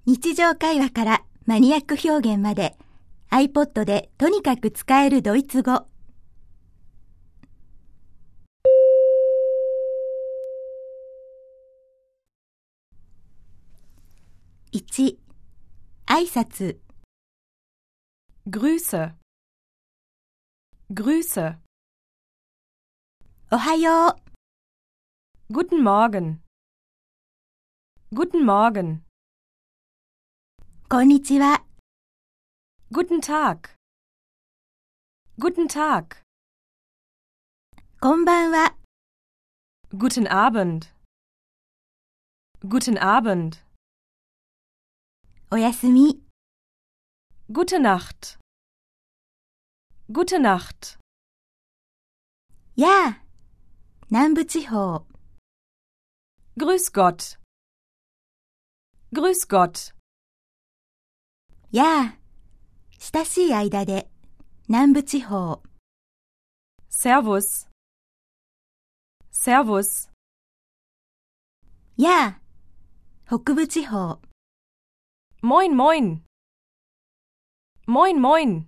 日常会話からマニアック表現まで iPod でとにかく使えるドイツ語。1、挨拶。 Grüße. Grüße. おはよう。 Guten Morgen. Guten Morgen. こんにちは。 Guten Tag. Guten Tag. こんばんは。 Guten Abend. Guten Abend. おやすみ。 Gute Nacht. Gute Nacht. やあ、南部地方。 Grüß Gott. Grüß Gott. やあ、親しい間で南部地方。 Servus. Servus. やあ、北部地方。 Moin, moin. Moin, moin.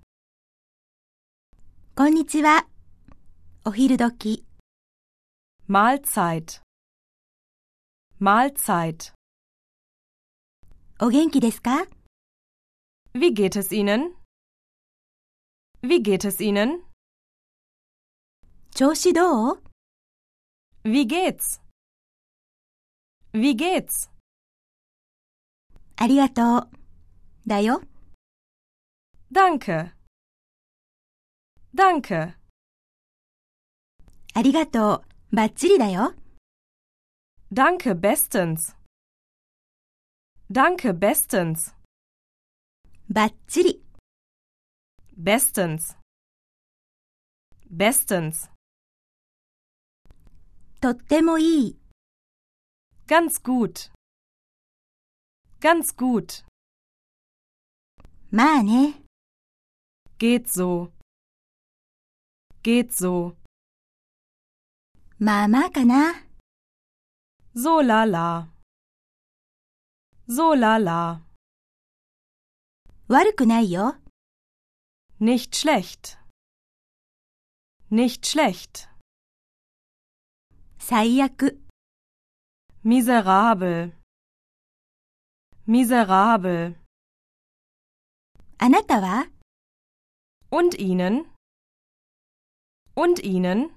こんにちは。お昼時。 Mahlzeit. Mahlzeit. お元気ですか？ Wie geht es Ihnen? Wie geht es Ihnen? 調子どう？ Wie geht's? Wie geht's? ありがとう。だよ。 Danke. Danke. ありがとう。バッチリだよ。 Danke bestens. Danke bestens. バッチリ。 Bestens. Bestens. とってもいい。 Ganz gut. Ganz gut. まあね。 Geht so. Geht so. まあまあかな。 So lala. So lala. 悪くないよ。 Nicht schlecht. Nicht schlecht. 最悪。 Miserabel. Miserabel. あなたは？ Und Ihnen? Und Ihnen?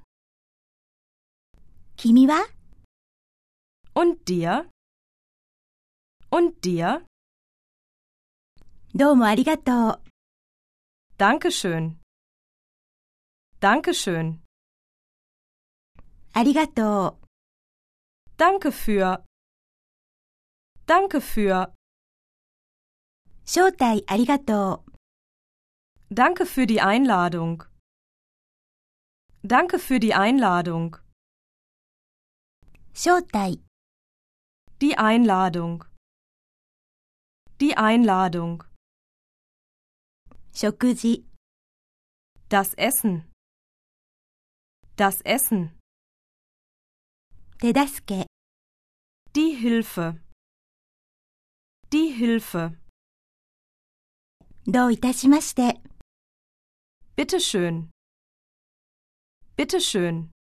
君は？ Und dir? Und dir? どうもありがとう。 Dankeschön. Dankeschön. ありがとう。 Danke für. Danke für. 招待ありがとう。 Danke für die Einladung. Danke für die Einladung. 招待。 Die Einladung. Die Einladung. 食事。 Das Essen. Das Essen. 手助け。 Die Hilfe. Die Hilfe. どういたしまして。 Bitte schön. Bitte schön.